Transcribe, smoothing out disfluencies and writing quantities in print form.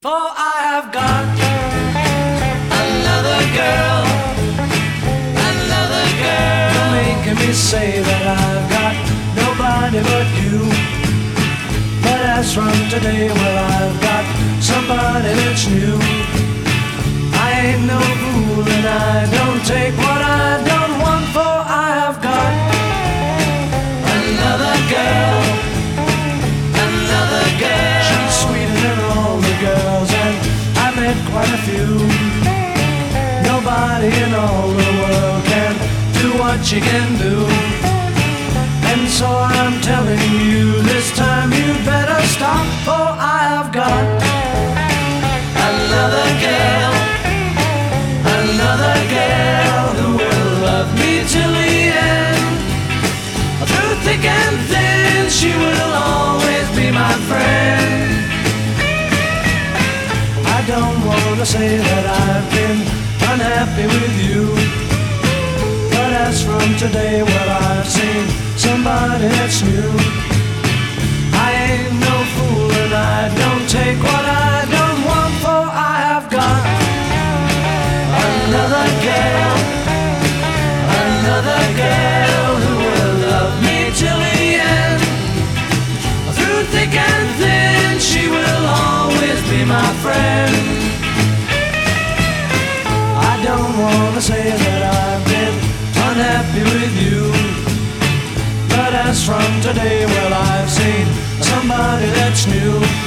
For I have got another girl, another girl. You're making me say that I've got nobody but you. But as from today, well, I've got somebody that's new. I ain't no fool and I don't take what I don't want. For I have got another girl, another girl. She's sweeter than all the girls, and I met quite a few. Nobody in all the world can do what she can do. And so I'm telling you, this time you better stop. For I have got another girl, another girl who will love me till the end. Through thick and thin, she will always be my friend. I don't want to say that I've been unhappy with you, but as from today, well, I've seen somebody that's new. I ain't no fool and I don't take what I don't want. For I have got another girl, another girl who will love me till the end. Through thick and thin, she will always be my friend. I don't want to say that I've been unhappy with you, but as from today, well, I've seen somebody that's new.